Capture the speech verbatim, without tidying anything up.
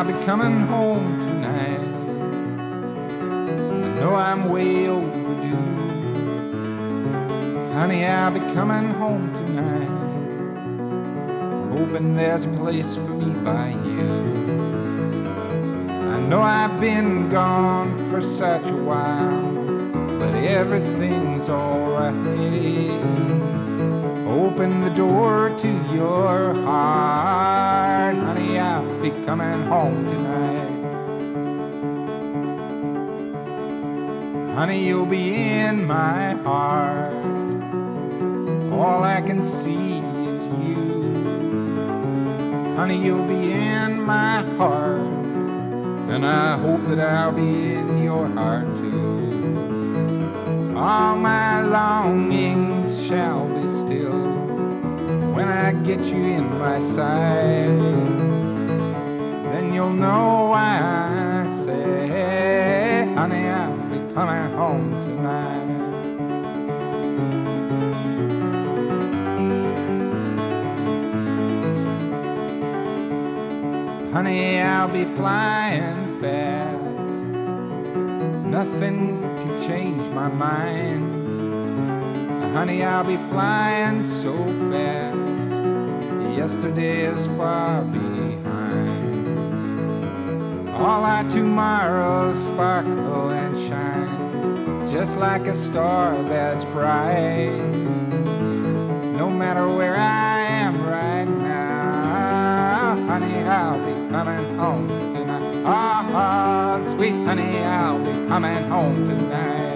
I'll be coming home tonight. I know I'm way overdue. Honey, I'll be coming home tonight. Hoping there's a place for me by you. I know I've been gone for such a while, but everything's alright. Open the door to your heart. Honey, I'll be coming home tonight. Honey, you'll be in my heart. All I can see is you. Honey, you'll be in my heart, and I hope that I'll be in your heart too. All my longings shall be still when I get you in my sight. Then you'll know why I say, honey, I'll be coming home tonight. Honey, I'll be flying fast. Nothing can change my mind. Honey, I'll be flying so fast. Yesterday is far behind. All our tomorrows sparkle and shine, just like a star that's bright. No matter where I am right now, honey, I'll be coming home tonight. Ah, oh, sweet honey, I'll be coming home tonight.